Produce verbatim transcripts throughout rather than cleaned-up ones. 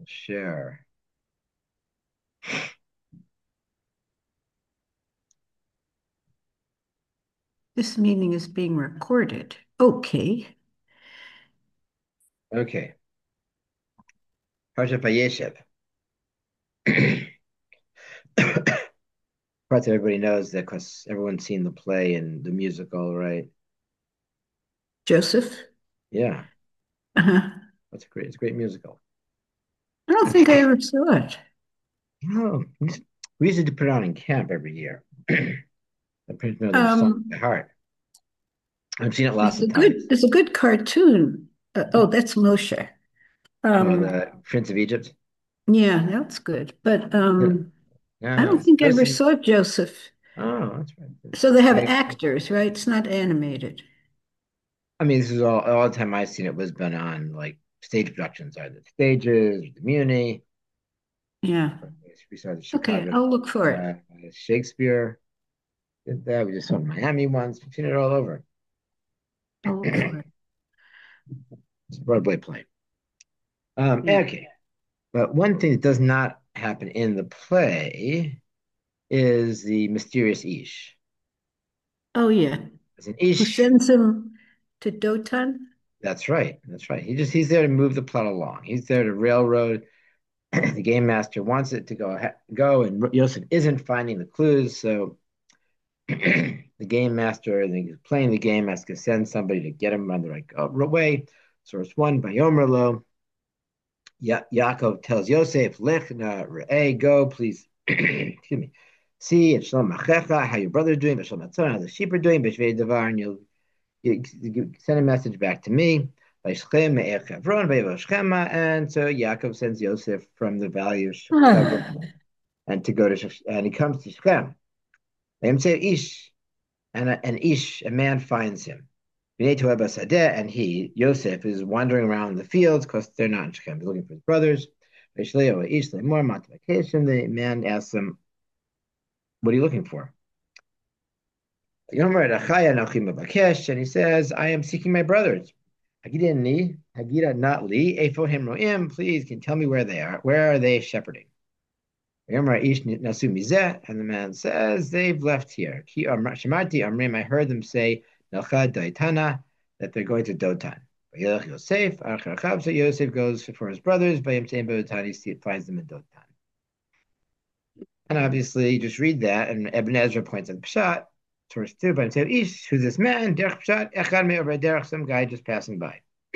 Share. This meeting is being recorded. Okay. Okay. Parsha Vayeshev. Parts everybody knows that because everyone's seen the play and the musical, right? Joseph? Yeah, Uh-huh. that's a great. It's a great musical. I don't think I ever saw it. Oh, we used we used to put it on in camp every year. I pretty know their song by Um, heart. I've seen it lots it's a of good times. it's a good cartoon. Uh, oh, that's Moshe. Oh, Um, the Prince of Egypt. yeah, that's good. But Yeah, um, I yeah, don't it's think I ever Joseph. saw Joseph. Oh, that's right. So they have I, actors, right? It's not animated. I mean, this is all all the time I've seen it was been on like stage productions, either the stages, the Muni. Yeah. We saw the Okay, Chicago I'll look for it. uh, Shakespeare. Did that. We just saw Miami once. We've seen it all over. I'll look for it. It's a Broadway play. Um, Yeah. okay. But one thing that does not happen in the play is the mysterious Ish. Oh, yeah. As an Who Ish, sends him to Dotan? that's right. That's right. He just he's there to move the plot along. He's there to railroad. The game master wants it to go go, and Yosef isn't finding the clues, so the game master, and he's playing the game, has to send somebody to get him on the right uh, way. Source one by Yomerlo. Ya- Yaakov tells Yosef, Lech na re'eh, go, please, excuse me, see if Shalom Achecha, how your brother is doing, but Shalom Atzon, how the sheep are doing, B'shvei Davar, and you'll you, you send a message back to me. Vayishchem me'er Chevron, Vayevo Shechema, and so Yaakov sends Yosef from the valley of Ah. Chevron, and to go to Shech- and he comes to Shechem. Vayim say Ish, and a, an Ish, a man finds him. And he, Yosef, is wandering around the fields because they're not in Shechem. He's looking for his brothers. The man asks him, what are you looking for? And he says, I am seeking my brothers. Hagida not li, Efohim roim. Please, can you tell me where they are? Where are they shepherding? And the man says, they've left here. I heard them say, that they're going to Dotan. Yosef, so Yosef goes for his brothers. He finds them in Dotan. And obviously, you just read that, and Ibn Ezra points out the Pshat, source two, but say, Ish, who's this man? Derech Pshat, Echad Me'over Derech, some guy just passing by.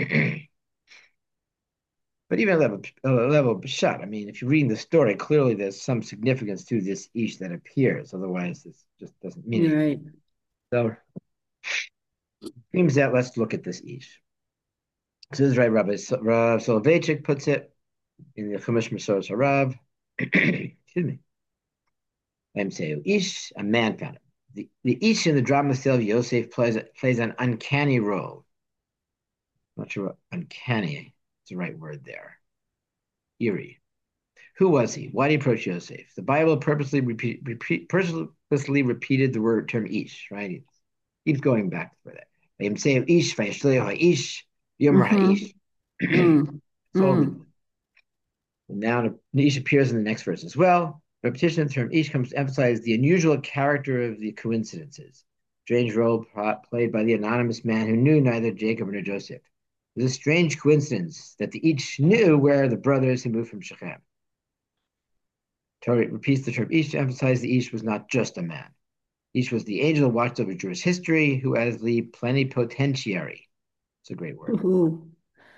But even a level, a level of Pshat, I mean, if you're reading the story, clearly there's some significance to this Ish that appears. Otherwise, this just doesn't mean anything. Right. So, seems that let's look at this Ish. So this is right, Rabbi Rav Soloveitchik puts it in the Chumash Masoros Harav. Excuse me. I'm saying Ish, a man found it. The, the Ish in the drama of Yosef plays, plays an uncanny role. I'm not sure what uncanny is the right word there. Eerie. Who was he? Why did he approach Yosef? The Bible purposely repeat, repeat, purposely repeated the word term Ish, right? It keeps going back for that. Vayim say Ish, Vayishleo HaIsh, Yomer Mm-hmm. HaIsh. Mm. It's all the Mm. now Ish appears in the next verse as well. Repetition of the term Ish comes to emphasize the unusual character of the coincidences. Strange role played by the anonymous man who knew neither Jacob nor Joseph. It was a strange coincidence that the Ish knew where the brothers had moved from Shechem. Torah repeats the term Ish to emphasize the Ish was not just a man. Ish was the angel who watched over Jewish history, who as the plenipotentiary. It's a great word. Ooh.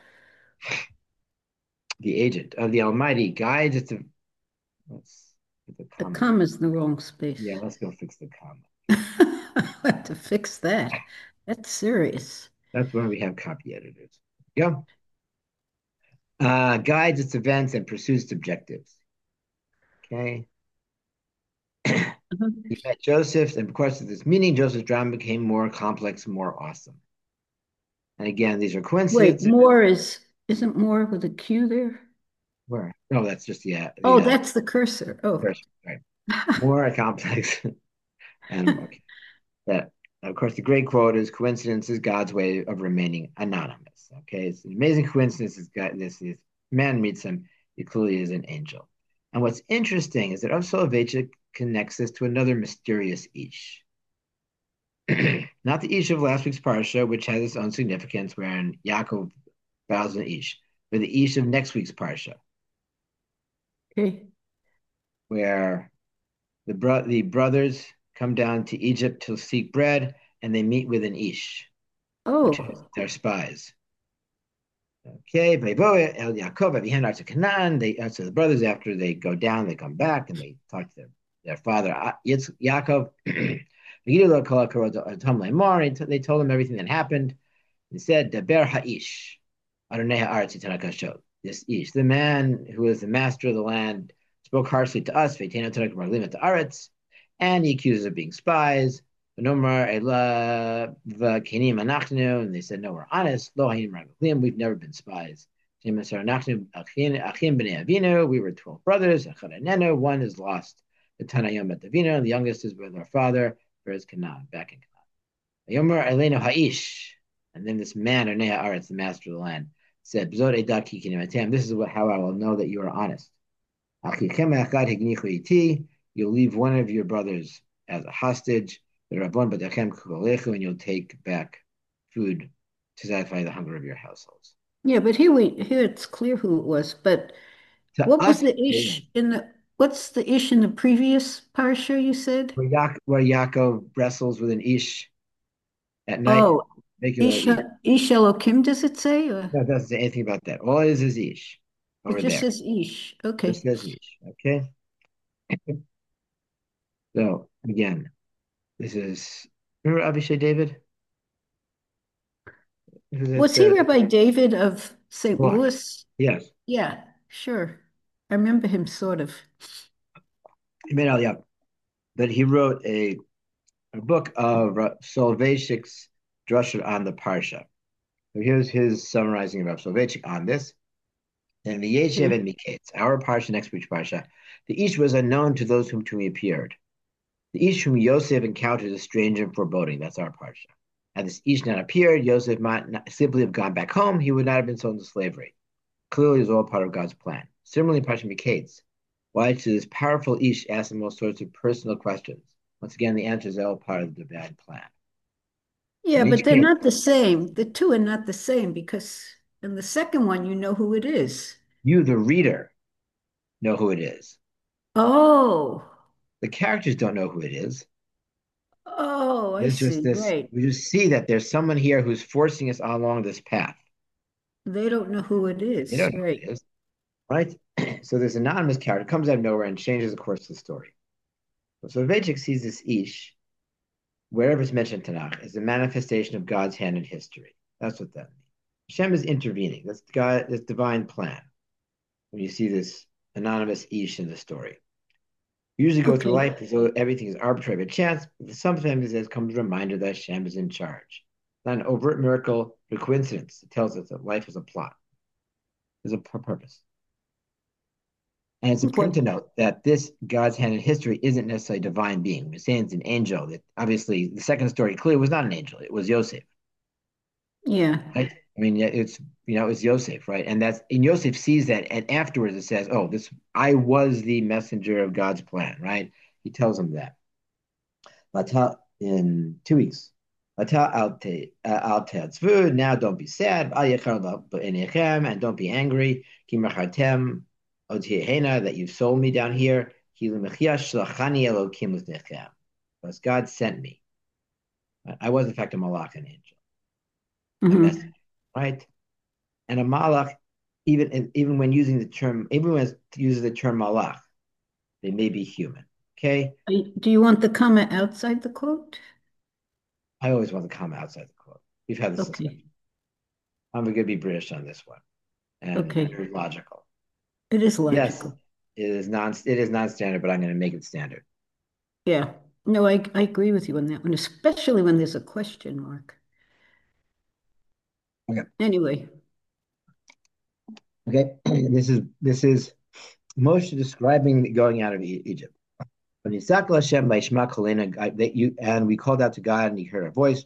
The agent of the Almighty guides it to. Let's put the The comma there. comma's in the wrong space. Yeah, let's go fix the comma. I have to fix that. That's serious. That's when we have copy editors. Yeah. Uh, guides its events and pursues its objectives. Okay. Mhm. He met Joseph, and of course, of this meeting, Joseph's drama became more complex, more awesome. And again, these are Wait, coincidences. more is isn't more with a Q there? Where? No, that's just the uh, the Oh, uh, that's the cursor. Oh. first, right. More complex and okay. That, of course, the great quote is coincidence is God's way of remaining anonymous. Okay, it's an amazing coincidence. This guy, this, this man meets him. He clearly is an angel. And what's interesting is that Rav Soloveitchik connects this to another mysterious Ish. Not the Ish of last week's Parsha, which has its own significance, wherein Yaakov bows an Ish, but the Ish of next week's Parsha, Okay. where the, bro- the brothers come down to Egypt to seek bread, and they meet with an Ish, which is Oh, their spies. Okay, Vayvoe El Yaakov Avihen to Canaan. They uh, so the brothers after they go down, they come back and they talk to their, their father uh, Yitz, Yaakov. They told him everything that happened. He said, "Daber Haish, Adonai Haaretz Yitanakashot." This Ish, the man who is the master of the land, spoke harshly to us. Ve'tenu Tanak Marlim to Aretz, and he accuses us of being spies. V'nomar Ela V'Kenim Anachnu, and they said, "No, we're honest. Lo Hayim Raglim, we've never been spies." We were twelve brothers. One is lost. The Tanayom at Davina, the youngest is with our father, for his Canaan, back in Canaan. Yomer Eleno Haish. And then this man, Arnea Aretz, the master of the land, said, "This is what, how I will know that you are honest. You'll leave one of your brothers as a hostage, and you'll take back food to satisfy the hunger of your households." yeah, but here we here it's clear who it was. But To what was us, the ish in the what's the ish in the previous parsha you said? where, Ya- where Yaakov wrestles with an ish at night, Oh, regular ish. Isha Ish Elokim, does it say? Or No, it doesn't say anything about that. All it is is ish it over just there. says Ish. Just Okay. says ish. Okay. So again, this is remember Abishai David? Who's Was it? he Uh, Rabbi David of Saint Block. Louis? Yes. Yeah, sure. I remember him sort of. He made out, yeah. But he wrote a, a book of uh, Soloveitchik's Drusha on the Parsha. So here's his summarizing of Rav Soloveitchik on this. And the Yeshiv Okay. and Miketz, our Parsha, next week's Parsha, the Ish was unknown to those whom to he appeared. The Ish whom Yosef encountered is strange and foreboding. That's our Parsha. Had this Ish not appeared, Yosef might not simply have gone back home. He would not have been sold into slavery. Clearly, it was all part of God's plan. Similarly, Parsha Miketz, why should this powerful Ish ask him all sorts of personal questions? Once again, the answer is all part of the divine plan. Yeah, In but each they're case, not the same. The two are not the same because in the second one, you know who it is. you, the reader, know who it is. Oh, The characters don't know who it is. oh, I There's just see. this, Right. we just see that there's someone here who's forcing us along this path. They don't know who it They is. don't know who Right. it is, right? So this anonymous character comes out of nowhere and changes the course of the story. So Vejik sees this Ish, wherever it's mentioned in Tanakh, as a manifestation of God's hand in history. That's what that means. Hashem is intervening. That's God, that's divine plan. When you see this anonymous Ish in the story. We usually go through Okay. life as though everything is arbitrary by chance, but sometimes there comes a reminder that Hashem is in charge. It's not an overt miracle, but a coincidence. It tells us that life is a plot. There's a purpose. And it's Okay. important to note that this God's hand in history isn't necessarily a divine being. We're saying it's an angel. That obviously the second story clearly was not an angel. It was Yosef, Yeah. right? I mean, yeah, it's you know, it's Yosef, right? And that's and Yosef sees that, and afterwards it says, "Oh, this I was the messenger of God's plan," right? He tells him that. Lata in two weeks. Lata alte uh, tzvu. Now don't be sad. Al yechar b'enechem, and don't be angry. Ki mechartem otihena, that you've sold me down here. Ki l'mechia shlachani elokim l'nechem, because God sent me. I was in fact a malach, an angel, a messenger, Hmm. right? And a malach, even even when using the term, even when it uses the term malach, they may be human. Okay, Do you want the comma outside the quote? I always want to come outside the quote. We've had this Okay. discussion. I'm going to be British on this one and Okay. very logical. It is Yes, logical. it is non it is non-standard, but I'm going to make it standard. Yeah. No, I, I agree with you on that one, especially when there's a question mark. Okay. Anyway, Okay. This is this is Moshe describing going out of E- Egypt. When Yisakal Hashem Vaishma Kolena, that you and we called out to God and he heard our voice.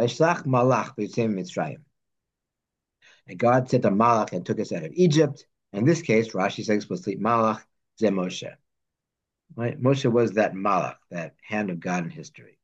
Vaishlach Malach B'Yitzim Mitzrayim. And God sent a Malach and took us out of Egypt. In this case, Rashi says explicitly, Malach ze Moshe. Right? Moshe was that Malach, that hand of God in history.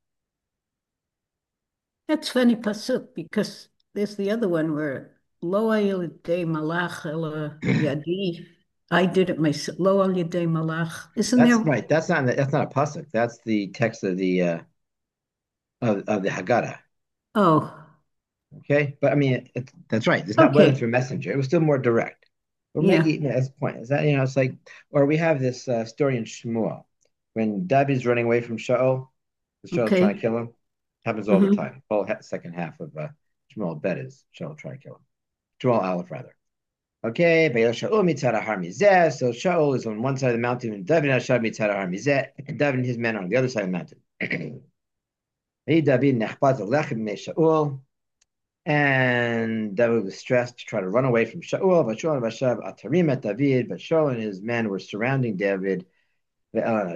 That's funny pasuk because there's the other one where lo al yedei malach ela yadi. I did it myself. Lo al yedei malach. Isn't That's there? right. That's not that's not a pasuk. That's the text of the uh, of, of the Haggadah. Oh, Okay, but I mean, it, that's right. It's not wasn't okay. through messenger. It was still more direct. We're Yeah. making, you know, that's the point. Is that, you know, it's like, or we have this uh, story in Shmuel when David's running away from Shaul, because Shaul's trying to Okay. kill him. Happens all the Hmm. time. The whole ha- second half of uh, Shmuel bet is Shaul trying to kill him. Shmuel Aleph rather. Okay, but Shaul mitzad har mizeh. So Shaul is on one side of the mountain, and David Hashab mitzad har mizeh, and David and his men are on the other side of the mountain. Hey, David nechbaz alechem me Shaul. And David was stressed to try to run away from Shaul. But Shaul and Vashav Atarim at David, but Shaul and his men were surrounding David. Uh,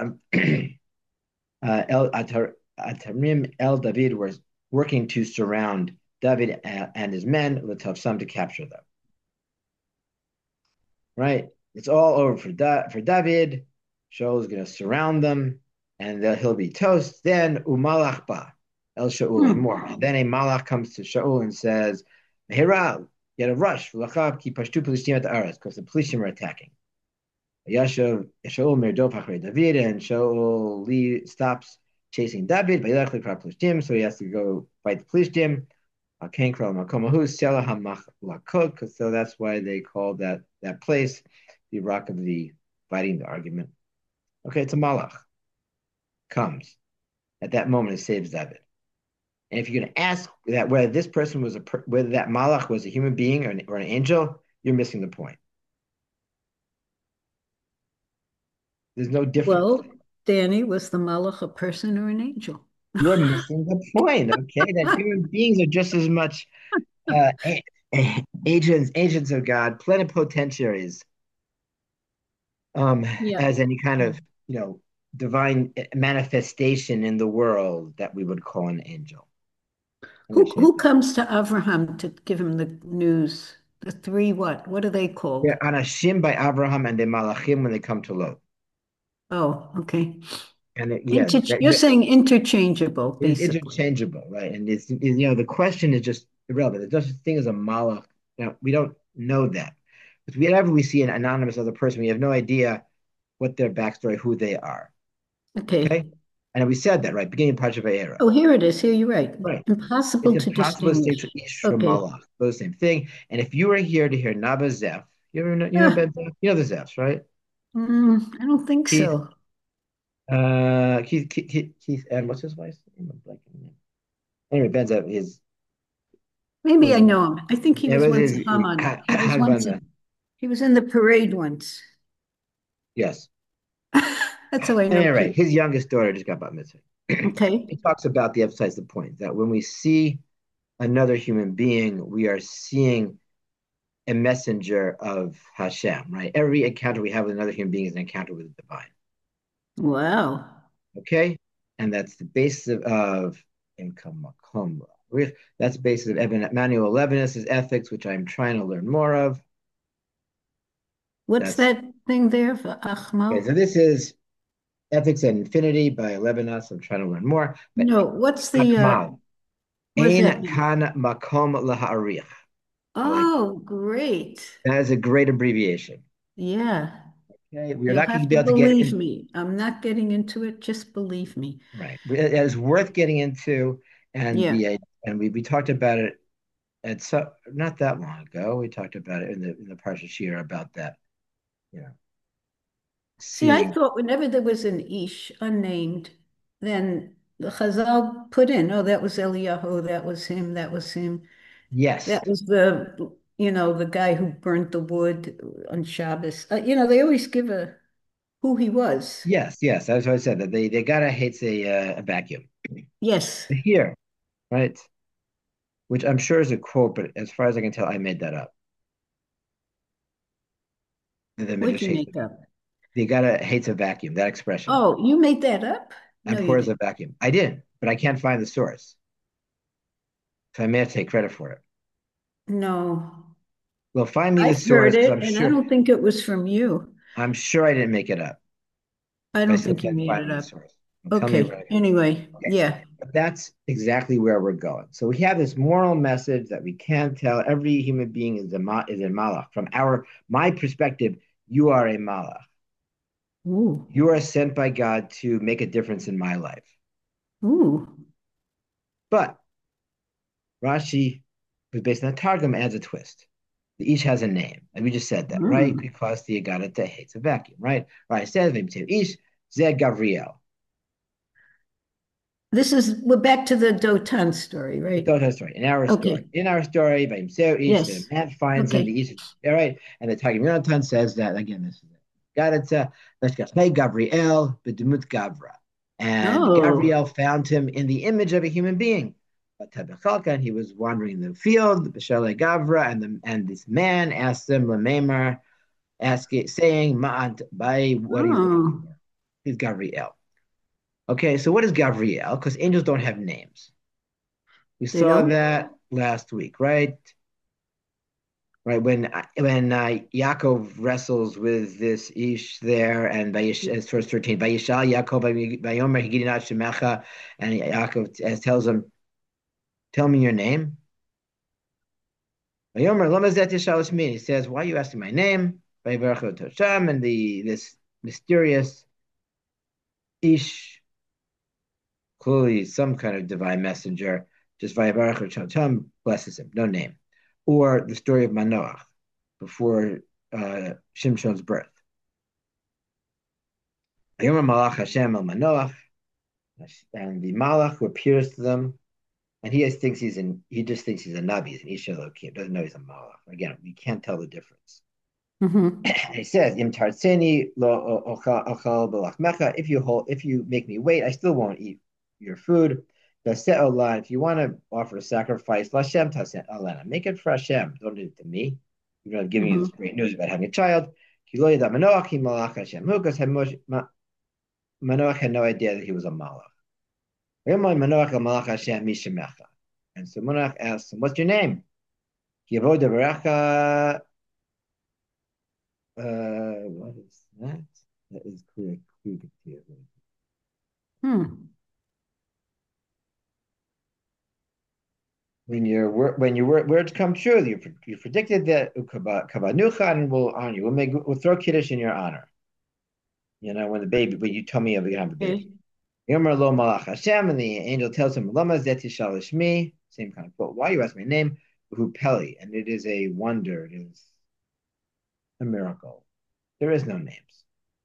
El Atarim El David was working to surround David and his men with Tavsam to capture them. Right? It's all over for da- for David. Shaul is going to surround them, and he'll be toast. Then Umalach ba El Shaul more. Hmm. Then a malach comes to Shaul and says, "Hira, get a rush, v'lachav ki pashtu Pelishtim at the aras, because the Pelishtim are attacking." Yashav Shaul merdof achrei David, and Shaul Lee stops chasing David. Vayelach likra Pelishtim, so he has to go fight the Pelishtim. Kankra Makomahu Sela Hamakot, so that's why they call that that place the rock of the fighting the argument. Okay, it's a malach comes at that moment and saves David. And if you're going to ask that whether this person was a whether that malach was a human being or an, or an angel, you're missing the point. There's no difference. Well, Danny, was the malach a person or an angel? You're missing the point. Okay, that human beings are just as much uh, a- a- agents agents of God, plenipotentiaries um, Yeah. as any kind of, you know, divine manifestation in the world that we would call an angel. That Who makes sense? who comes to Abraham to give him the news? The three what? What are they called? They're anashim by Abraham and the malachim when they come to Lot. Oh, okay. And it, yeah, Inter that, you're that saying interchangeable, is basically. interchangeable, right? And it's, it, you know, the question is just irrelevant. There's such a thing as a malach. Now, we don't know that. Because whenever we see an anonymous other person, we have no idea what their backstory, who they are. Okay? Okay. And we said that, right? Beginning of Parsha Vayera. Oh, here it is. Here you're right. Right. It's Impossible to impossible to say distinguish. to Ish from Okay. Malach. Both the same thing. And if you were here to hear Naba Zeph, you ever know, you know Ah, Ben Zeph? You know the Zephs, right? mm, I don't think Keith, so. uh, Keith, Keith, Keith, Keith, and what's his wife's name? I'm blanking name. Anyway, Ben Zeph is Maybe I was know him. I think he it was was once his a Haman. He was once Hagbanda. in, he was in the parade once. Yes. That's how I know Anyway, Keith. his youngest daughter just got bat mitzvah. Okay. He talks about the emphasize the point that when we see another human being, we are seeing a messenger of Hashem, right? Every encounter we have with another human being is an encounter with the divine. Wow. Okay, and that's the basis of, of income makom. That's the basis of Evan Manuel Levinas's ethics, which I'm trying to learn more of. What's That's that thing there for okay. So Achmal? this is Ethics and Infinity by Levinas. I'm trying to learn more. But No, what's the uh Hakmal, what does that Ein mean? Kan Makom Laharich. I like that. Oh, great. That is a great abbreviation. Yeah. Okay, we are You'll not going to have be to able to get believe in. me. I'm not getting into it. Just believe me. Right, it is worth getting into, and Yeah. the uh, and we we talked about it at so not that long ago. We talked about it in the in the Parsha Shir about that. You know, See, I seeing. thought whenever there was an Ish unnamed, then the Chazal put in, oh, that was Eliyahu, that was him, that was him. Yes, That was the, you know, the guy who burnt the wood on Shabbos. Uh, you know, they always give a who he was. yes, yes. That's what I said. That they they gotta hate a uh, a vacuum Yes. here, right? Which I'm sure is a quote, but as far as I can tell, I made that up. The What'd Midrash you hates make up? they gotta hates a vacuum. That expression Oh, you made that up? No, you abhors a didn't. vacuum. I didn't, but I can't find the source, so I may have to take credit for it. No. Well, find me the I've heard source because it, I'm and I sure don't think it was from you. I'm sure I didn't make it up. I But I don't still think you can't made find it me the up. source. Well, tell me where Okay. I got it. Anyway, Okay. yeah. But that's exactly where we're going. So we have this moral message that we can't tell every human being is a ma- is a malach. From our my perspective, you are a malach. Ooh. You are sent by God to make a difference in my life. Ooh. But Rashi, who's based on the Targum, adds a twist. Each has a name. And we just said that, right? Hmm. Because the Agarata hates a vacuum, right? Right. It says, Ish, Zeh Gavriel. This is, we're back to the Dotan story, The right? Total story. In our story. Okay. In our story, by himself, Ish, the Yes. man finds him, Okay. the Ish, all right? And the Targum Yonatan says that, again, this is it. Garata, Leshkachmei Gavriel, Bedumut Gavra. And Oh. Gavriel found him in the image of a human being. But and he was wandering in the field, the Beshele Gavra, and the, and this man asked him, Lamemar, asking, saying, Ma'at, by what are you looking Oh. for? He's Gavriel. Okay, so what is Gavriel? Because angels don't have names. We They saw don't? that last week, right? Right when when uh, Yaakov wrestles with this Ish there, and Vayish, it's verse thirteen, Vayishal Yaakov Vayomer Higidinat Shemecha, and Yaakov uh, tells him, "Tell me your name." Vayomer Lama Zet Yishal Shmi. He says, "Why are you asking my name?" Vayivarach Tosham, and the this mysterious Ish, clearly some kind of divine messenger, just Vayivarach Tosham blesses him, no name, or the story of Manoach before uh, Shimshon's birth. Yomer Malach Hashem El Manoach, and the Malach who appears to them, and he just thinks he's in. He just thinks he's a Navi, he's an Ish Elokim, doesn't know he's a Malach. Again, we can't tell the difference. Mm-hmm. He says, "Im tartseni lo ochal belachmecha." If you hold, if you make me wait, I still won't eat your food. If you want to offer a sacrifice, Lashem tasen alena. Make it for Hashem. Don't do it to me. Even though I'm giving you this Mm-hmm. great news about having a child. Because Manoach had no idea that he was a Malach. And so Manoach asks him, "What's your name?" Uh, what is that? That is clear. Hmm. When your when your words come true, you you predicted that Kavanuchan will honor you. We'll make we'll throw kiddush in your honor. You know when the baby, when you tell me you're gonna have a baby. Okay. Yomer lo malach Hashem, and the angel tells him, "Lama zeti shalishmi." Same kind of quote. Why you ask my name? Who Peli, and it is a wonder. It is a miracle. There is no names.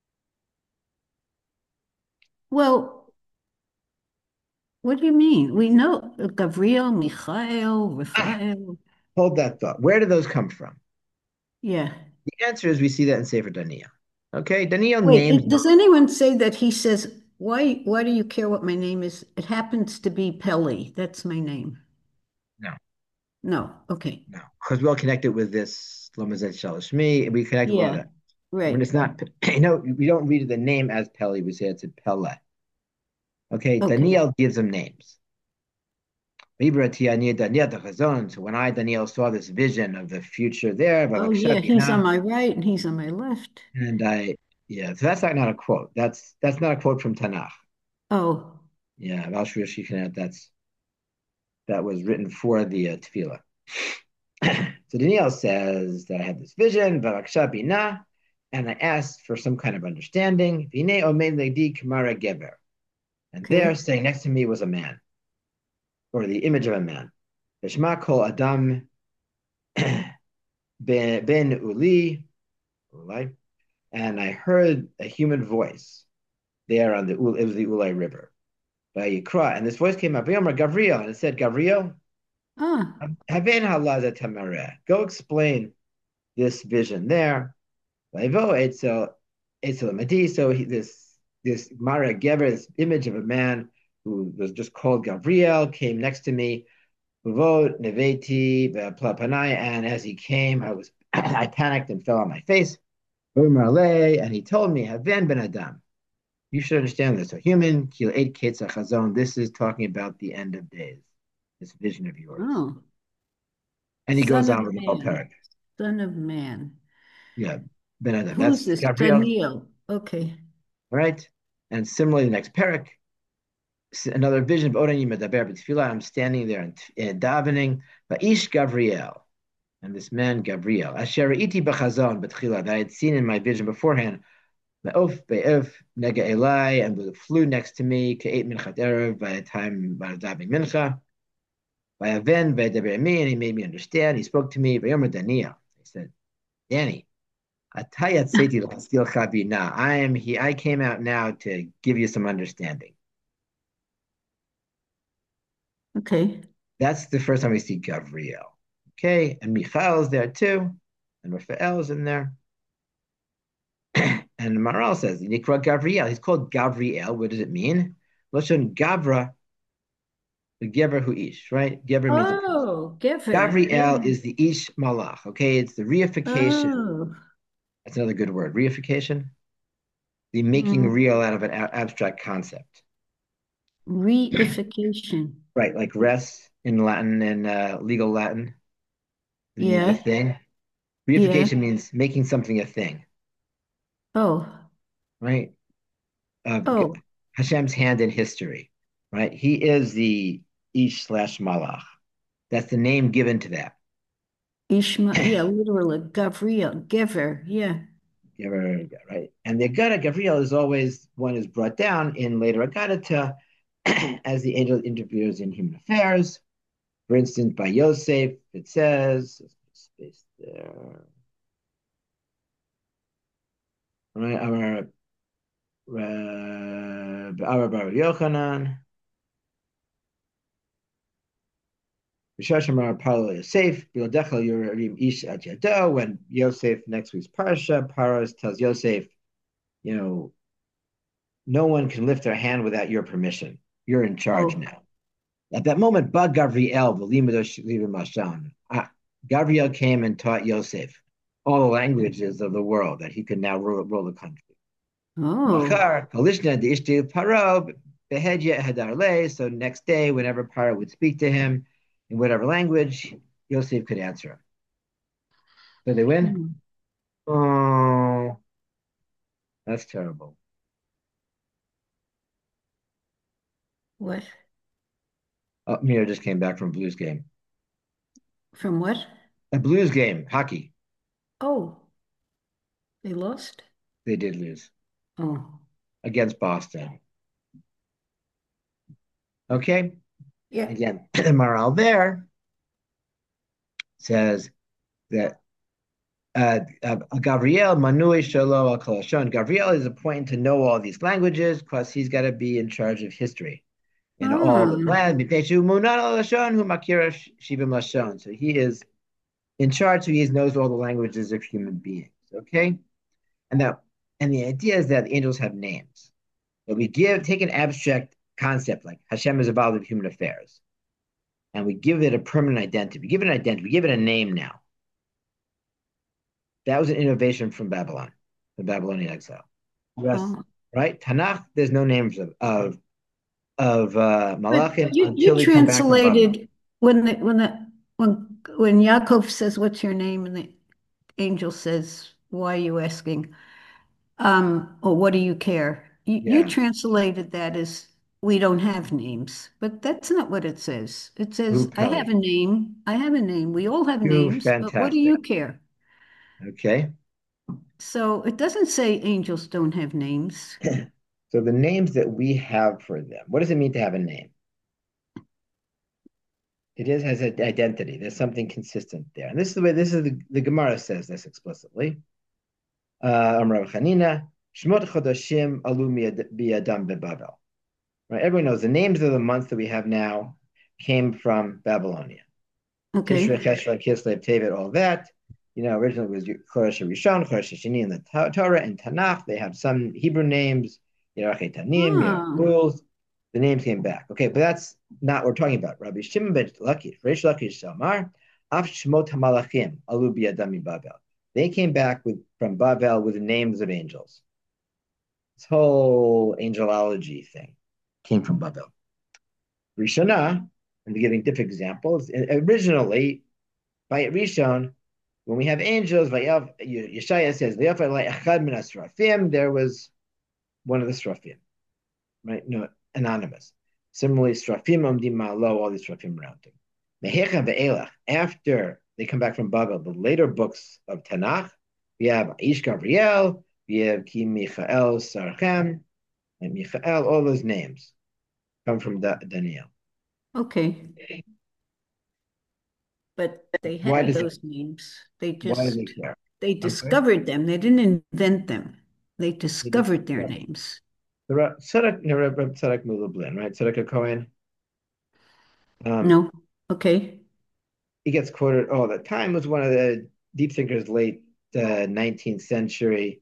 Well, what do you mean? We know Gabriel, Michael, Ah, Raphael. hold that thought. Where do those come from? Yeah. The answer is we see that in Sefer Daniel. Okay, Daniel Wait, names it- does anyone say that he says, why why do you care what my name is? It happens to be Pelly. That's my name. no, No. Okay. no, because we all connect it with this Lomazet Shalashmi. We connect with all Yeah. that. When Right. it's not, you know, we don't read the name as Pele. We say it's a Pele. Okay, Okay. Daniel gives them names. So when I, Daniel, saw this vision of the future there, Oh yeah, he's on my right and he's on my left. and I, yeah, so that's not, not a quote. That's that's not a quote from Tanakh. Oh, Yeah, Val Shriya that's that was written for the uh, tefillah. So Daniel says that I had this vision, Varaksha Bina, and I asked for some kind of understanding. Vine Omeid Legdi Kamara Geber. And there, okay. sitting next to me was a man, or the image of a man. Vishma Kol Adam Ben, ben Uli, and I heard a human voice there on the it was the Ulai River by Yikra, and this voice came up, Gavriel, and it said, Gavriel, Ah, Haven Halaza Tamareh, go explain this vision there. So he, this this Mara Geber, this image of a man who was just called Gavriel, came next to me. Neveti and as he came, I was I panicked and fell on my face. And he told me, Haven ben Adam. You should understand this. A human, kil eight chazon. This is talking about the end of days. This vision of yours. oh, And he son goes of on with the whole man. parak. Son of man. Yeah, Ben Adam. Who's That's this? Gabriel, Daniel. Okay. right? And similarly, the next parak, another vision of Odin Medaber b'tefillah. I'm standing there in, in davening, Ish Gabriel, and this man Gabriel, Asher iti b'chazon b'tefillah, that I had seen in my vision beforehand, Me'of be'ef nega elai, and flew next to me, ka'et minchat erev, by the time by davening mincha, by a ven, by deber me, and he made me understand. He spoke to me, Vayomer Daniel. He said, Danny, Atayat Seti L'Chastil Chabina. I am he. I came out now to give you some understanding. Okay. That's the first time we see Gavriel. Okay, and Michael's there too, and Raphael's in there. And Maral says, Nikra Gavriel. He's called Gavriel. What does it mean? Lashon Gavra, the Gever who Ish, right? Gever means a person. Oh, Gever. Gavriel Yeah. is the Ish Malach. Okay, it's the reification. Oh. That's another good word. Reification, the making Mm. real out of an abstract concept. Reification. Right, like res in Latin and uh, legal Latin. It means a Yeah. thing. Yeah. Reification means making something a thing, Oh. right? Uh, Oh. Hashem's hand in history, right? He is the Ish slash Malach. That's the name given to that. Ishma. Yeah, literally. Gavriel. Gever. Yeah. Right? And the Agada Gabriel is always one is brought down in later Agada as the angel interferes in human affairs. For instance, by Yosef, it says, space there, right? Our Our Bar Yochanan, Rishashimar Paro Yosef, Bildecha Yorim Ish at Yado. When Yosef next week's parsha, Paros tells Yosef, you know, no one can lift their hand without your permission. You're in charge Oh. now. At that moment, Bad Gavriel, Mashan, Gabriel came and taught Yosef all the languages of the world that he could now rule, rule the country. Oh. Machar, Kalishna, the Ishti Paro, Behedya Hadarle. So next day, whenever Paro would speak to him in whatever language, Yosef could answer him. So they win? Hmm. Oh, that's terrible. What? Oh, Mira just came back from a Blues game. From what? A Blues game, hockey. Oh, they lost? They did lose Oh. against Boston. Okay. Yeah. Again, the morale there says that uh, uh, Gabriel Manui Shalo Al Kalashon. Gabriel is appointed to know all these languages because he's got to be in charge of history in all the Hmm. land. So he is in charge, so he knows all the languages of human beings. Okay, and that and the idea is that the angels have names. That we give take an abstract concept like Hashem is involved with human affairs, and we give it a permanent identity. We give it an identity. We give it a name now. That was an innovation from Babylon, the Babylonian exile. Yes, Oh. right? Tanakh, there's no names of of, of uh, But Malachim you until you they come back from Babylon. translated when the when the when when Yaakov says, "What's your name?" and the angel says, "Why are you asking?" Um, or what do you care? You, you Yeah. translated that as we don't have names, but that's not what it says. It Ooh, says, I have Pelly. a name. I have a name. We all have Ooh, names, but what do fantastic. you care? Okay. So it doesn't say angels don't have names. So the names that we have for them, what does it mean to have a name? It is has an identity. There's something consistent there. And this is the way this is the, the Gemara says this explicitly. Uh Amar Chanina, Shmot Chodashim Alu Biyadam Bebabel. Right? Everyone knows the names of the months that we have now came from Babylonia. Tishri, Okay. Cheshvan, Kislev, Tevet, all that. You know, originally it was Chodesh Rishon, Chodesh Sheni in the Torah and Tanakh. They have some Hebrew names, Yerachei Tanim, Ah, Yerachul. The names came back. Okay, but that's not what we're talking about. Rabbi Shimon ben Lakish, Reish Lakish Samar, Af Shmot HaMalachim, Alu Biyadam Babel. They came back with from Babel with the names of angels. This whole angelology thing came from Babel. Rishonah, I'm giving different examples. Originally, by Rishon, when we have angels, Yeshaya says, there was one of the Srafim, right? No, anonymous. Similarly, Srafim Omdim Ma'alo, all these Srafim around him. Mehecha ve'elach, after they come back from Babel, the later books of Tanakh, we have Ish Gabriel, we have Ki Michael Sarchem, and Michael, all those names come from da- Daniel. Okay. But they Why had does it, those names. They why do they just, care? they I'm sorry? discovered them. They didn't invent them. They They discovered their discovered. names. The Ra- Tzedek, you know, Reb Reb Tzedek Mulublin, right? Tzedek Cohen. Um, No. Okay. he gets quoted all the time. Was one of the deep thinkers late uh, nineteenth century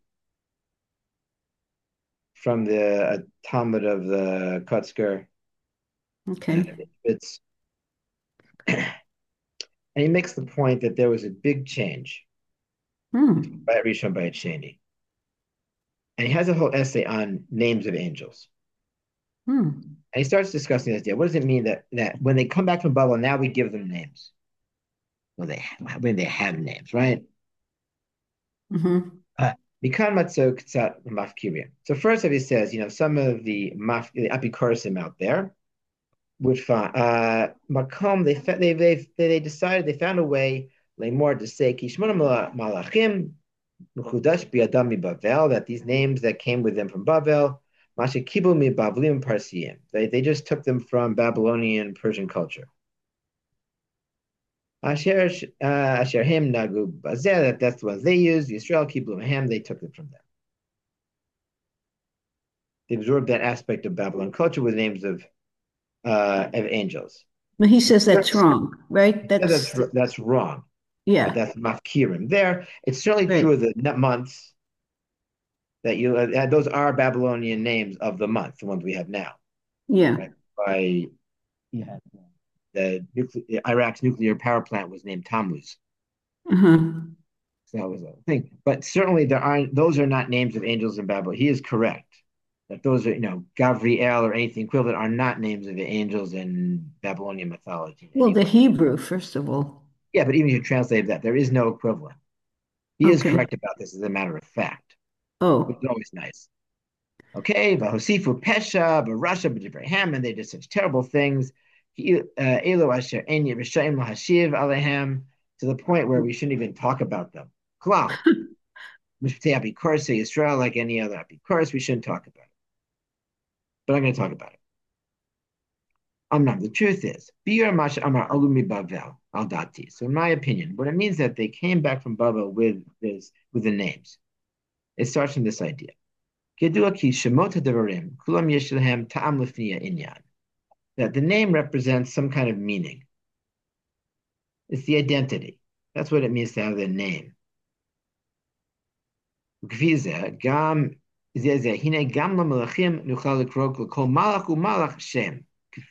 from the uh, Talmud of the Kotzker. Okay. And it's and he makes the point that there was a big change Hmm. by Rishon Bayit Sheni. And he has a whole essay on names of angels. Hmm. And he starts discussing this idea. What does it mean that, that when they come back from Babel, now we give them names? Well, they when they have names, right? Mm-hmm. Uh, so first, he says, you know, some of the maf- the apikorasim out there would find uh, makom. They they they they decided they found a way, like more to say kishmona malachim Mechudash bi'adam miBavel, that these names that came with them from Bavel, Masha kibu miBavlim Parsiyim. They they just took them from Babylonian Persian culture. Asher uh, Asher Him Nagu Bazeh, that that's the ones they used. Yisrael kibu Ham, they took it from them. They absorbed that aspect of Babylon culture with names of uh, of angels. But he He says that's says wrong, right? that's That's, that's wrong. Right? yeah, That's mafkirim. There, it's certainly true right. of the months that you uh, those are Babylonian names of the month, the ones we have now. Yeah. Right? By yeah, the nuclear, Iraq's nuclear power plant was named Tammuz. Uh-huh. So that was a thing. But certainly there aren't; those are not names of angels in Babel. He is correct that those are, you know, Gavriel or anything equivalent are not names of the angels in Babylonian mythology in Well, any the way. Hebrew, first of all. Yeah, but even if you translate that, there is no equivalent. He is Okay. correct about this as a matter of fact, which Oh. is always nice. Okay, Vahosifu Pesha, Barasha, B'Divrei and they did such terrible things. Elo Asher Enya Rishayim Lahashiv Alehem, to the point where we shouldn't even talk about them. Klal, Mishptei Apikorsa Yisrael, like any other Apikors, we shouldn't talk about it. But I'm going to talk about it. Amnam, the truth is, Biur Mash Amar Alumi Bavel Al Dati. So, in my opinion, what it means that they came back from Babel with this, with the names. It starts from this idea. Kedua ki Shemot Hadavarim Kulam Yeshlehem Ta'am Lefniya Inyan, that the name represents some kind of meaning. It's the identity. That's what it means to have the name. Gam hine gam lamalachim nuchal likrok kol malach umalach shem.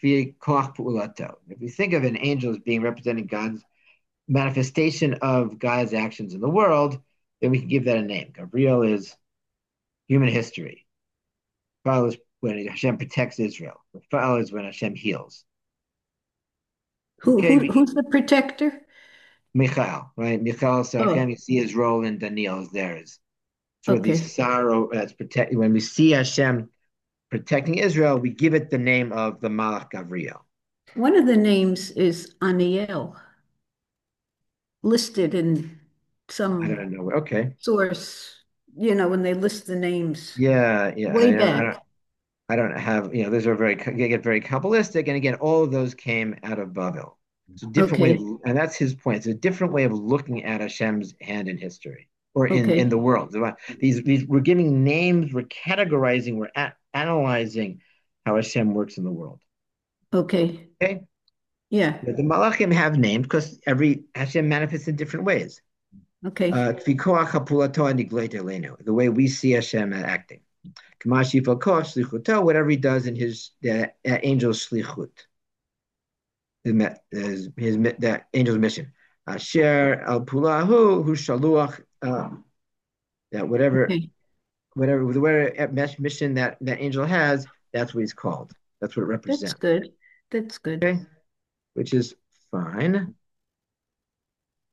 If we think of an angel as being representing God's manifestation of God's actions in the world, then we can give that a name. Gabriel is human history. Raphael is when Hashem protects Israel. Raphael is when Hashem heals. Who, Okay, who, we, who's the protector? Michael, right? Michael Sarkem, Oh, you see his role in Daniel as there is sort of the okay. sorrow that's protect. When we see Hashem protecting Israel, we give it the name of the Malach Gavriel. One of the names is Aniel, listed in I some don't know. Okay. source, you know, when they list the names Yeah, yeah. I way don't, I don't, back. I don't have, you know, those are very, they get very Kabbalistic. And again, all of those came out of Babel. It's a different way of, Okay. and that's his point. It's a different way of looking at Hashem's hand in history or in, in Okay. the world. These, these, we're giving names, we're categorizing, we're at, analyzing how Hashem works in the world. Okay. Okay. Yeah. But the Malachim have names because every Hashem manifests in different ways. Uh, Okay. the way we see Hashem acting. Whatever he does in his uh, angel shlichut, his, his, his that angel's mission. Asher al pulahu hu shaluach. Um, that whatever Okay. whatever whatever mission that that angel has, that's what he's called. That's what it That's represents. good. That's good. Okay, which is fine.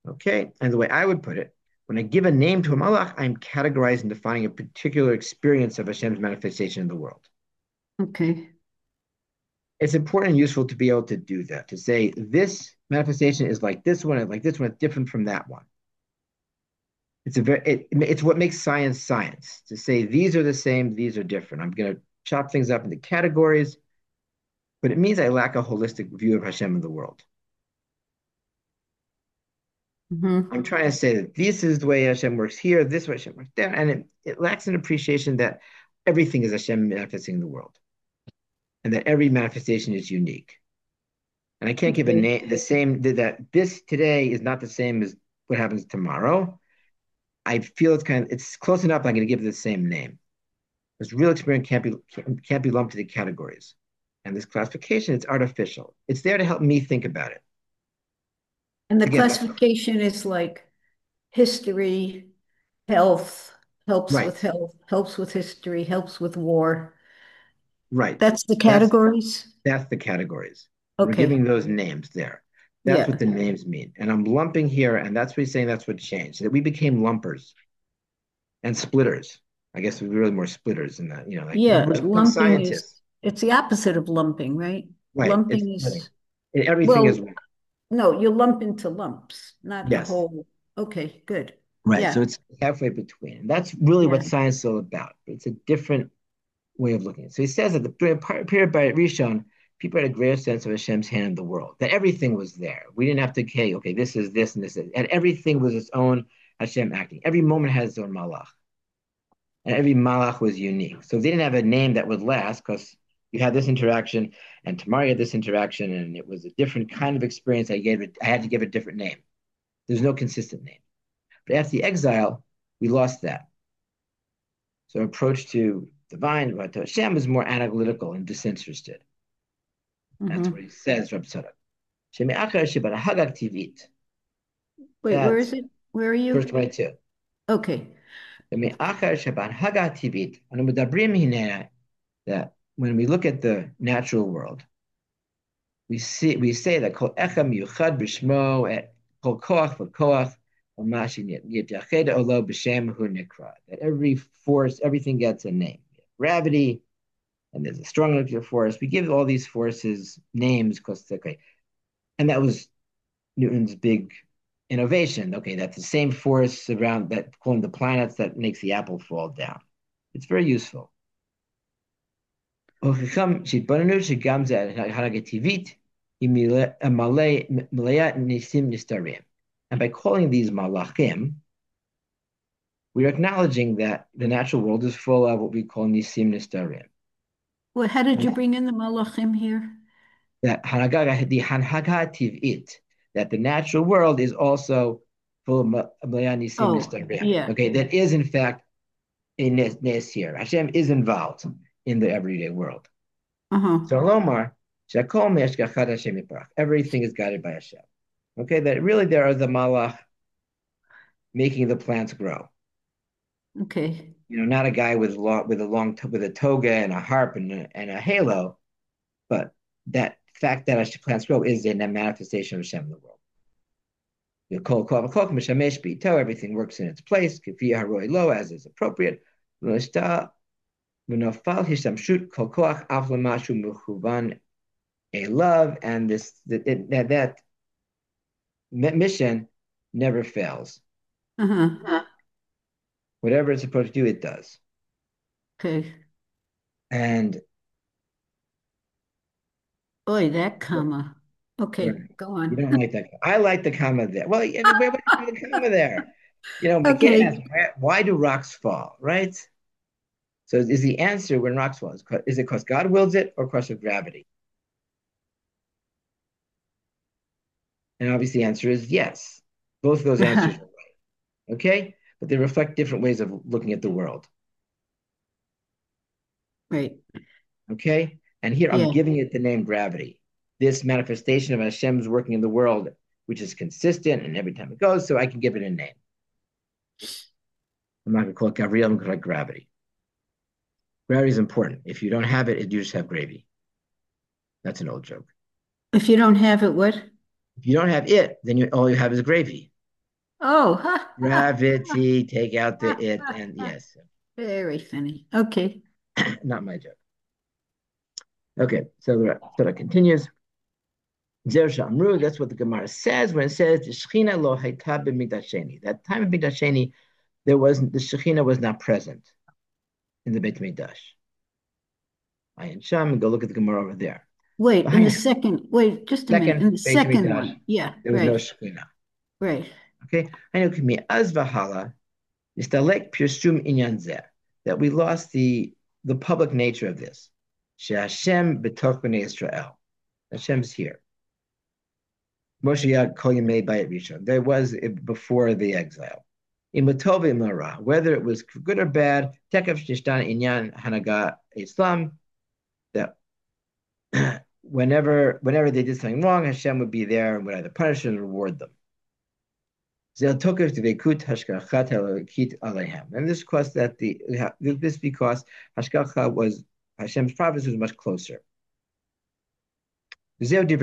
Okay. And the way I would put it, when I give a name to a malach, I'm categorizing and defining a particular experience of Hashem's manifestation in the world. Okay. It's important and useful to be able to do that, to say this manifestation is like this one, and like this one, it's different from that one. It's a very it, it's what makes science science, to say these are the same, these are different. I'm going to chop things up into categories, but it means I lack a holistic view of Hashem in the world. Hmm. I'm trying to say that this is the way Hashem works here, this way Hashem works there, and it, it lacks an appreciation that everything is Hashem manifesting in the world, and that every manifestation is unique. And I can't give a Okay. name the same that this today is not the same as what happens tomorrow. I feel it's kind of it's close enough. I'm going to give it the same name. This real experience can't be can't be lumped into categories, and this classification it's artificial. It's there to help me think about it. And the Again, that's classification is like history, health, helps right, with health, helps with history, helps with war. right. That's the That's categories? that's the categories. We're Okay. giving those names there. That's what Yeah. the names mean. And I'm lumping here, and that's what he's saying. That's what changed. That we became lumpers and splitters. I guess we're really more splitters than that. You know, like Yeah. we're like Lumping is, scientists, it's the opposite of lumping, right? right? It's Lumping splitting. is, And everything is well, one. no, you lump into lumps, not a Yes. whole. Okay, good. Right. So Yeah. it's halfway between. And that's really what Yeah. science is all about. But it's a different way of looking at it. So he says that the period by Rishon, people had a greater sense of Hashem's hand in the world, that everything was there. We didn't have to, okay, okay, this is this and this is, and everything was its own Hashem acting. Every moment has its own malach, and every malach was unique. So they didn't have a name that would last because you had this interaction, and tomorrow you had this interaction, and it was a different kind of experience. I gave it, I had to give it a different name. There's no consistent name. But after the exile, we lost that. So approach to divine, but to Hashem is more analytical and disinterested. That's what Hmm. he says, Rab Tzadok. Shemi'achar shebarahagak tivit. Wait, where is That's it? Where are verse you? twenty-two. Okay. Shemi'achar shebarahagak tivit. And medabrim hineh, that when we look at the natural world, we see we say that kol echem yuchad b'shmo et kol koach v'koach that every force, everything gets a name. Gravity, and there's a strong nuclear force. We give all these forces names because okay, and that was Newton's big innovation. Okay, that's the same force around that pulling the planets that makes the apple fall down. It's very useful. And by calling these malachim, we're acknowledging that the natural world is full of what we call nisim nistarim. Well, how did you bring in the malachim here? That hanagaga, the hanhaga tivit, that the natural world is also full of nisim Oh, nistarim. yeah. Okay, that is in fact a nes here. Hashem is involved in the everyday world. Uh-huh. So Lomar, shakol me'eshkachad Hashem yiparach. Everything is guided by Hashem. Okay, that really there are the malach making the plants grow. Okay. You know, not a guy with long, with a long with a toga and a harp and a, and a halo, but that fact that Hashem plants grow is a manifestation of Hashem in the world. Everything works in its place, as is appropriate. A love and this that, that, that mission never fails. Uh-huh. Whatever it's supposed to do, it does. Okay. And Boy, that comma. Okay, right, go you on. don't like that. I like the comma there. Well, yeah, where would you put the comma there? You know, McKay asked, Okay. why, why do rocks fall, right? So is the answer when rocks fall, is it because God wills it or because of gravity? And obviously the answer is yes. Both of those answers are right. Okay? But they reflect different ways of looking at the world. Right. Okay? And here I'm Yeah. giving it the name gravity. This manifestation of Hashem's working in the world, which is consistent and every time it goes, so I can give it a name. I'm not going to call it Gabriel, I'm going to call it gravity. Gravity is important. If you don't have it, you just have gravy. That's an old joke. If you don't have it, what? If you don't have it, then you, all you have is gravy. Oh, ha, ha, Gravity, take out the ha, it, ha, and ha. yes, Very funny. Okay. not my joke. Okay, so the Torah continues. Zer Shamru, that's what the Gemara says when it says the Shechina lo hayta b'mikdash. That time of Mikdash there wasn't the Shekhinah was not present in the Beit Mikdash. Ayin Sham, go look at the Gemara over there. Wait, in the Behind second, wait, just a minute. second In the Beit second Mikdash, one. Yeah, there was no right, Shekhinah. right. Okay, I know me as vahala nistalek pirsum inyan zeh, that we lost the the public nature of this. She Hashem b'toch b'nei Israel. Hashem's here. Moshe Yad Kol Yemei Bayit Rishon. There was before the exile. In Matova Imara, whether it was good or bad, Tekef Shishtan Inyan Hanaga Islam, that whenever whenever they did something wrong, Hashem would be there and would either punish them or reward them. And this because that the this because Hashgacha was Hashem's providence was much closer. That's what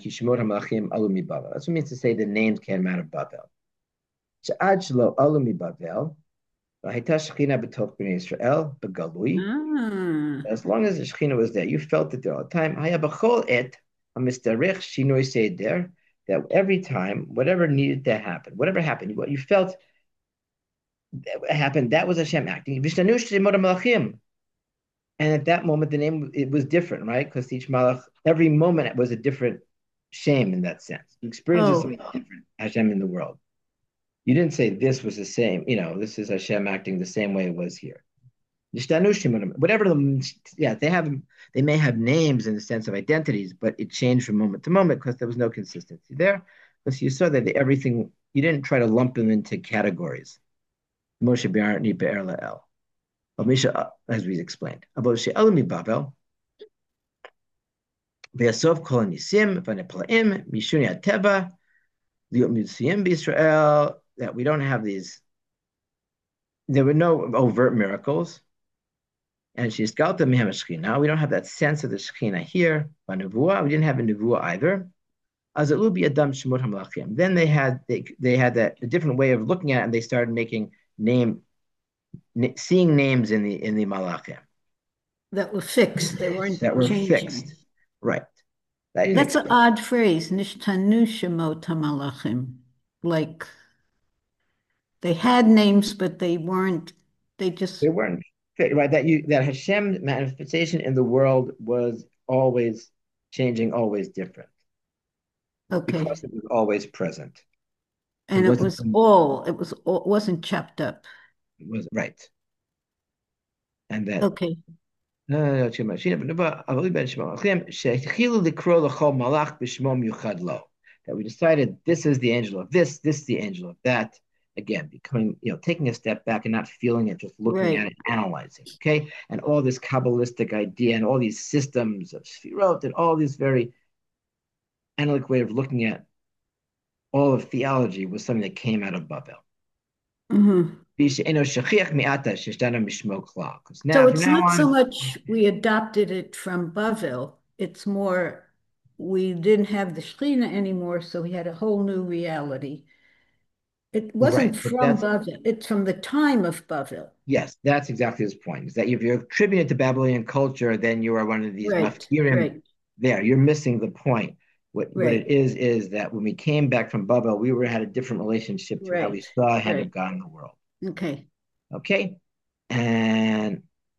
it means to say the names came out of Babel. Ah, As long as the Shekhinah was there, you felt it there all the time. That every time, whatever needed to happen, whatever happened, what you felt happened, that was Hashem acting. And at that moment, the name it was different, right? Because each malach, every moment was a different shame in that sense. You experienced something oh, different, Hashem in the world. You didn't say this was the same, you know, this is Hashem acting the same way it was here. Whatever the yeah, they have they may have names in the sense of identities, but it changed from moment to moment because there was no consistency there. Because you saw that everything you didn't try to lump them into categories. Moshe Be'arni Be'er La'el. As we explained. About She'elami Babel, Ve'asov Kol Nisim, V'neplaim, Mishuni Ateba, Liot Mitzvim B'Yisrael, that we don't have these, there were no overt miracles. And she's Galta Mihem Shechina. We don't have that sense of the Shechina here. V'nevuah, we didn't have a nevuah either. As it be Adam Shemot HaMelachim. Then they had they, they had that a different way of looking at it, and they started making name seeing names in the in the malachim that were fixed. They weren't that were changing. fixed. Right. That didn't That's an explain. odd phrase, nishtanu shemot hamalachim. Like they had names, but they weren't, they They just, weren't fit, right. That you that Hashem manifestation in the world was always changing, always different, okay. because it was always present. It And it wasn't was all, it was, all, it wasn't chopped up. it was right. And that Okay. that we decided this is the angel of this, this is the angel of that. Again, becoming, you know, taking a step back and not feeling it, just looking at Right. it, analyzing, okay? And all this Kabbalistic idea and all these systems of Sfirot and all this very analytic way of looking at all of theology was something that came out of Babel. Hmm. Because So now, from it's now not so on, much we adopted it from Bavel, it's more we didn't have the Shekhinah anymore, so we had a whole new reality. It wasn't right, but from that's Bavel, it's from the time of Bavel. yes, that's exactly his point. Is that if you're attributing it to Babylonian culture, then you are one of these Right, mafkirim. right, There, you're missing the point. What what it right, is is that when we came back from Babel, we were had a different relationship to how we right, saw head of right. God in the world. Okay. Okay, and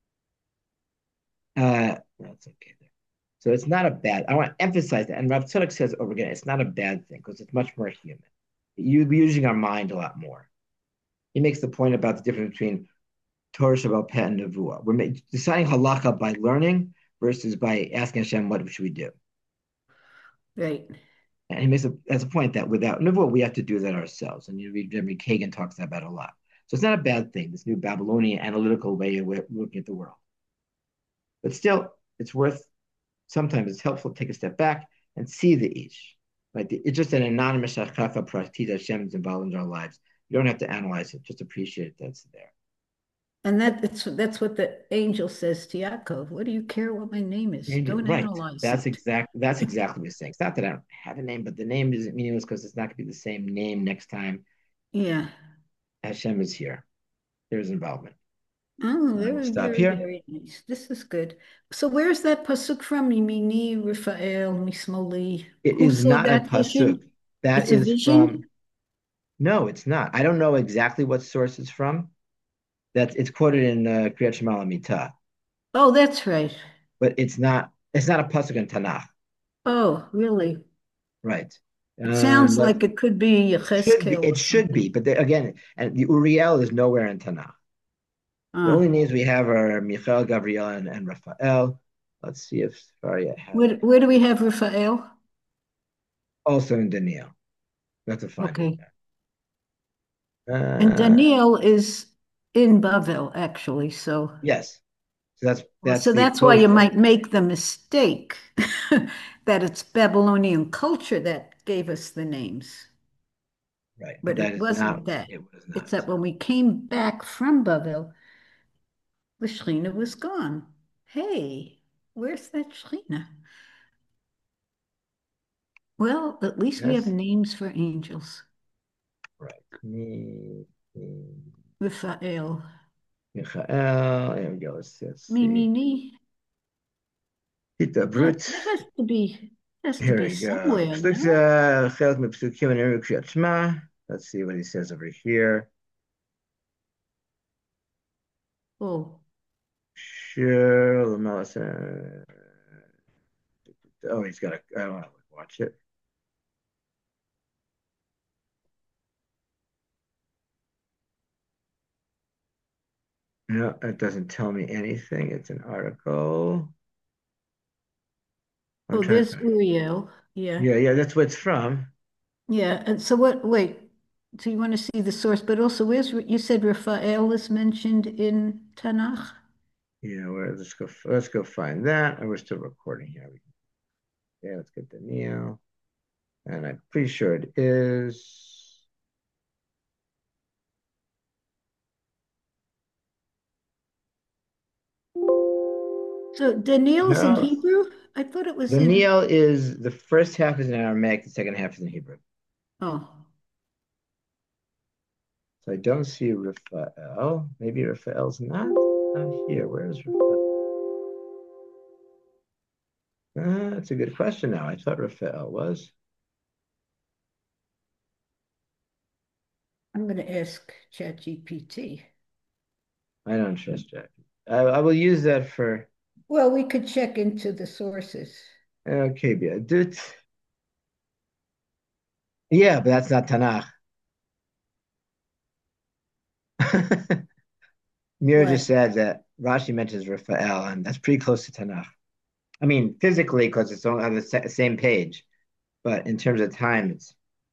uh, that's okay there. So it's not a bad. I want to emphasize that, and Rav Tzadok says over again, it's not a bad thing because it's much more human. You'd be using our mind a lot more. He makes the point about the difference between Torah, Shabbat, Peh, and Nevuah. We're ma- deciding halacha by learning versus by asking Hashem, what should we do? Right. And he makes a, as a point that without Nevuah, we have to do that ourselves. And you read Jeremy Kagan talks about it a lot. So it's not a bad thing, this new Babylonian analytical way of looking at the world. But still, it's worth, sometimes it's helpful to take a step back and see the ish. Right? It's just an anonymous shachaka pratit Hashem is involved in our lives. You don't have to analyze it, just appreciate that's there. And that it's that's what the angel says to Yaakov. What do you care what my name is? Angel, Don't right. analyze That's it. exact. That's exactly what he's saying. It's not that I don't have a name, but the name isn't meaningless because it's not going to be the same name next time. Yeah. Hashem is here. There's involvement. Oh, I will very, stop very, here. very nice. This is good. So where's that pasuk from? Mimini, Raphael, Mismoli. It Who is saw not a that pasuk. vision? That It's a is vision? from, no, it's not. I don't know exactly what source it's from. That's it's quoted in uh, Kriyat Shema Lamita, Oh, that's right. but it's not. It's not a pasuk in Tanakh, Oh, really? right? It Um, sounds but like it could be should be. Yechezkel or It should be, something. but they, again, and the Uriel is nowhere in Tanakh. The only Ah, names we have are Michael, Gabriel, and, and Raphael. Let's see if Faria has where, it. where do we have Raphael? Also in Daniel. We have to find it Okay. And there. Uh, Daniel is in Bavel, actually. So, yes. So that's well, that's so the that's why you post. might make the mistake that it's Babylonian culture that gave us the names. Right, but But that it is wasn't not. that. It was It's not. that when we came back from Bavel, the Shekhinah was gone. Hey, where's that Shekhinah? Well, at least we have Yes. names for angels. Right. Me, me, Raphael. Michael. There we go. Let's, let's see. Mimini. Tita Well, Brut. that has to be has to Here be we go. somewhere, no? Psukta, Chelet Mipsukim and Eru Kriyat Shema. Let's see what he says over here. Oh, Sure. Lamelas, uh, Oh, he's got a. I don't want to watch it. No, it doesn't tell me anything. It's an article. I'm oh, trying to there's find. Uriel. Yeah. Yeah, yeah, that's what it's from. Yeah. And so what, wait, so you want to see the source, but also where's, you said Raphael is mentioned in Tanakh? Yeah, where let's go. Let's go find that. And we're still recording here. Yeah, let's get the Neo. And I'm pretty sure it is. So Daniel's in No, Hebrew? I thought it was the in, Neo is the first half is in Aramaic, the second half is in Hebrew. oh, So I don't see Raphael. Maybe Raphael's not out here. Where is Raphael? Uh, that's a good question now. I thought Raphael was. I'm going to ask ChatGPT. I don't trust Jack. I, I will use that for Well, we could check into the sources. okay, yeah, dude. Yeah, but that's not Tanakh. Mira just What? said that Rashi mentions Raphael, and that's pretty close to Tanakh. I mean, physically, because it's on the sa- same page, but in terms of time, it's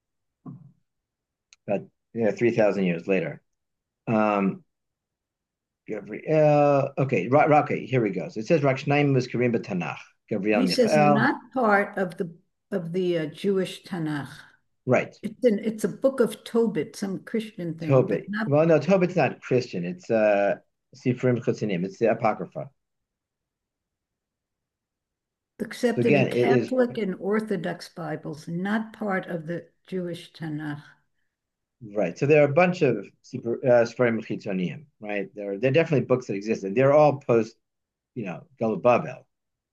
about yeah, three thousand years later. Um, Gabriel, okay, Ra- Ra- okay, here we go. So it says Rakshnaim was Karim Tanakh. Gabriel He says Michael, not part of the of the uh, Jewish Tanakh. right. It's an it's a book of Tobit, some Christian thing, but Tobit. not Well, no, Tobit's not Christian. It's uh, Sifrim Chutzanim. It's the Apocrypha. So accepted again, in it is Catholic and Orthodox Bibles, not part of the Jewish Tanakh. right. So there are a bunch of super uh, Sfarim Chitzonim, right? There are, there are definitely books that exist, and they're all post, you know, Golubavel.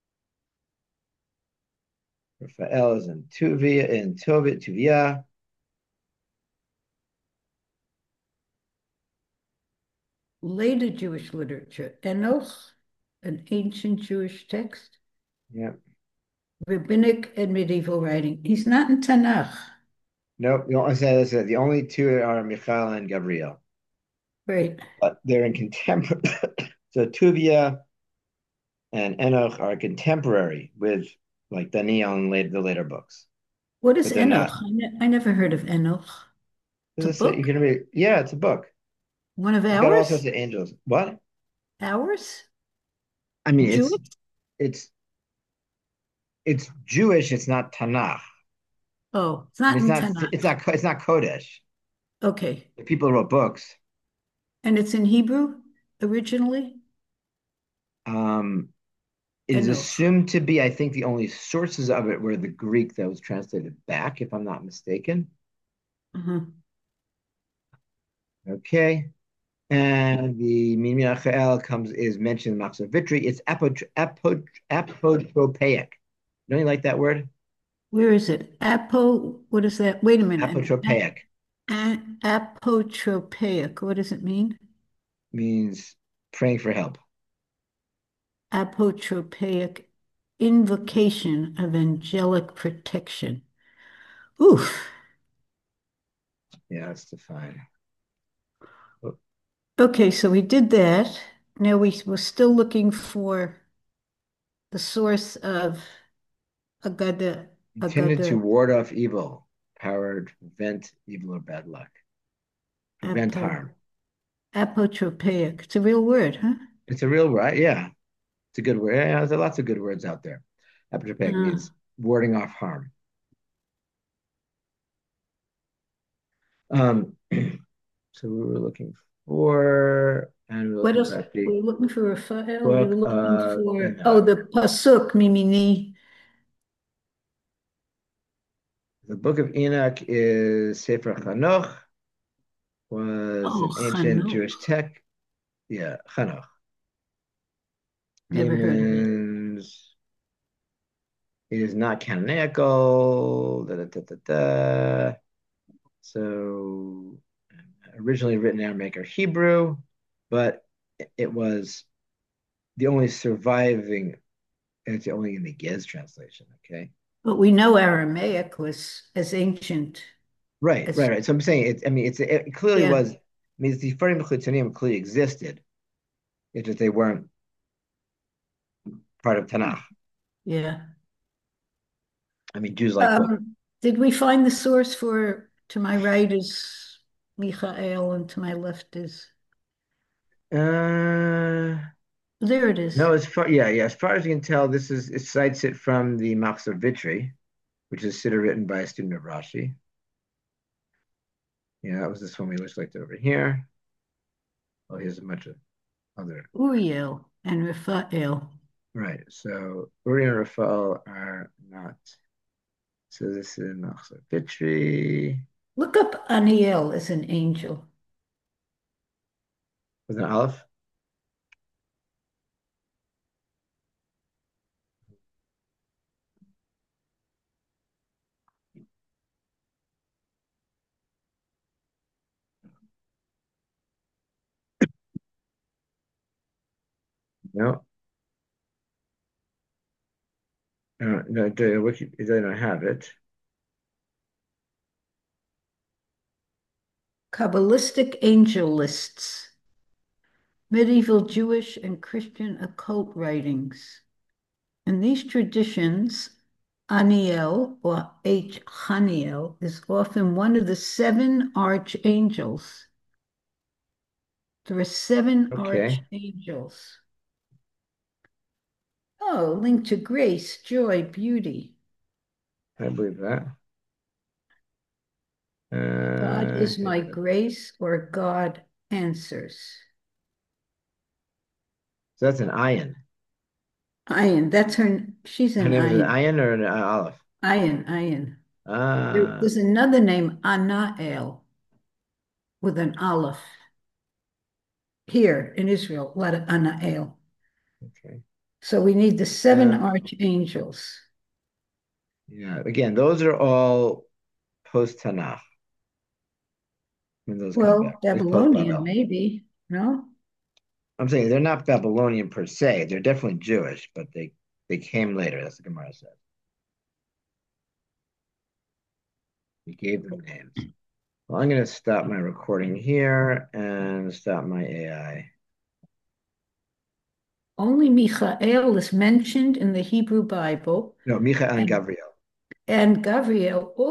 Raphael is in Tuvia, in Tovit, Tuvia. Later Jewish literature, Enoch, an ancient Jewish text, Yeah. rabbinic and medieval writing. He's not in Tanakh, Nope. The only, say this, the only two are Michael and Gabriel, right? but they're in contemporary. So Tuvia and Enoch are contemporary with like Daniel and later, the later books, What is but they're Enoch? not. I, ne I never heard of Enoch. It's Does a it say you book? can read? Yeah, it's a book. One of It's got all ours? sorts of angels. What? Ours? I mean, it's Jewish? it's it's Jewish. It's not Tanakh. Oh, it's I mean, not it's in not Tanakh. it's not it's not Kodesh. Okay. The people who wrote books. And it's in Hebrew originally? Um, it is Enoch. assumed to be, I think, the only sources of it were the Greek that was translated back, if I'm not mistaken. Uh-huh. Okay. And the Mimi Michael comes is mentioned in the Machzor Vitri. It's apot, apot, apotropaic. Don't you like that word? Where is it? Apo, what is that? Wait a minute. An, Apotropaic an, apotropaic. What does it mean? means praying for help. Apotropaic, invocation of angelic protection. Oof. Yeah, that's defined. Okay, so we did that. Now we were still looking for the source of Agada, Intended to Agada, ward off evil, power to prevent evil or bad luck, prevent apo, harm. apotropaic. It's a real word, huh? It's a real word. Yeah, it's a good word. Yeah, there's lots of good words out there. Apotropaic Uh, means warding off harm. Um, so we were looking for, and we were what looking else? for We actually were looking for Raphael. We were book looking of for, oh, Enoch. the Pasuk, Mimini. The book of Enoch is Sefer Chanoch, was Oh, an ancient Chanuk. Jewish text. Yeah, Chanoch. Never heard of it. Demons is not canonical. Da, da, da, da, da. So originally written in Aramaic or Hebrew, but it was the only surviving, it's only in the Gez translation, okay? But we know Aramaic was as ancient Right, right, as, right. So I'm saying it's, I mean, it's it clearly yeah, was, I mean, the Sefarim Chutzanim clearly existed. It's just they weren't part of Tanakh. yeah. I mean, Jews like books. Um, did we find the source for, to my right is Michael and to my left is, Uh, there it is. no, as far, yeah, yeah, as far as you can tell, this is, it cites it from the Machzor Vitri, which is Siddur written by a student of Rashi. Yeah, that was this one we just looked over here. Oh, here's a bunch of other. Uriel and Raphael. Right. So Uri and Raphael are not. So this is Machzor Vitri Look up Aniel as an angel. with an Aleph. No, no, no, the wiki, they don't have it. Kabbalistic angel lists, medieval Jewish and Christian occult writings. In these traditions, Aniel or H. Haniel is often one of the seven archangels. There are seven Okay, archangels. Oh, linked to grace, joy, beauty. I believe that. God Uh, is my grace, or God answers. so that's an ayin. Ayin, that's her, she's Her an name is an Ayin. ayin or an Aleph? Ayin, Ayin. There- Ah, There's another name, Anael, with an Aleph. Here in Israel, letter Anael. okay. So we need the seven Uh, archangels. yeah. Again, those are all post Tanakh. When those come Well, back, it's post Babylonian, Babel. maybe, no? I'm saying they're not Babylonian per se. They're definitely Jewish, but they they came later. That's what Gemara says. He gave them names. Well, I'm going to stop my recording here and stop my A I. Only Michael is mentioned in the Hebrew Bible, No, Micha and and, Gavriel. and Gabriel